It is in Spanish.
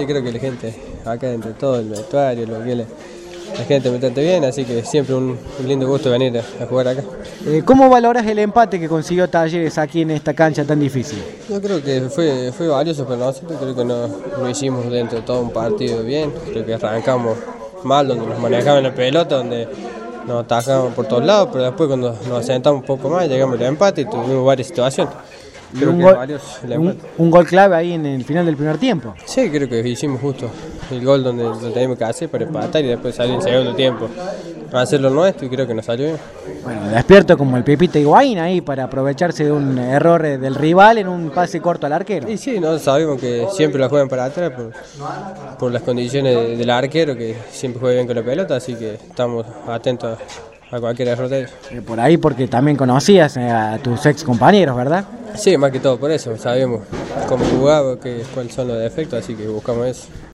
yo creo que la gente, acá entre todo el vestuario, la gente me trata bien, así que siempre un lindo gusto venir a jugar acá. ¿Cómo valoras el empate que consiguió Talleres aquí en esta cancha tan difícil? Yo creo que fue valioso para nosotros, creo que no hicimos dentro de todo un partido bien, creo que arrancamos mal, donde nos manejaban la pelota, donde nos atacaban por todos lados, pero después cuando nos asentamos un poco más llegamos al empate y tuvimos varias situaciones. Creo que es valioso el empate. Un gol clave ahí en el final del primer tiempo. Sí, creo que hicimos justo el gol donde lo teníamos que hacer para empatar y después salir en segundo tiempo a hacer lo nuestro y creo que nos salió bien. Bueno, despierto como el Pepito Higuaín ahí para aprovecharse de un error del rival en un pase corto al arquero. Y sí, nosotros sabemos que siempre la juegan para atrás por las condiciones del arquero que siempre juega bien con la pelota, así que estamos atentos a cualquier error de ellos. Por ahí porque también conocías a tus ex compañeros, ¿verdad? Sí, más que todo por eso, sabemos cómo jugaba, cuáles son los defectos, así que buscamos eso.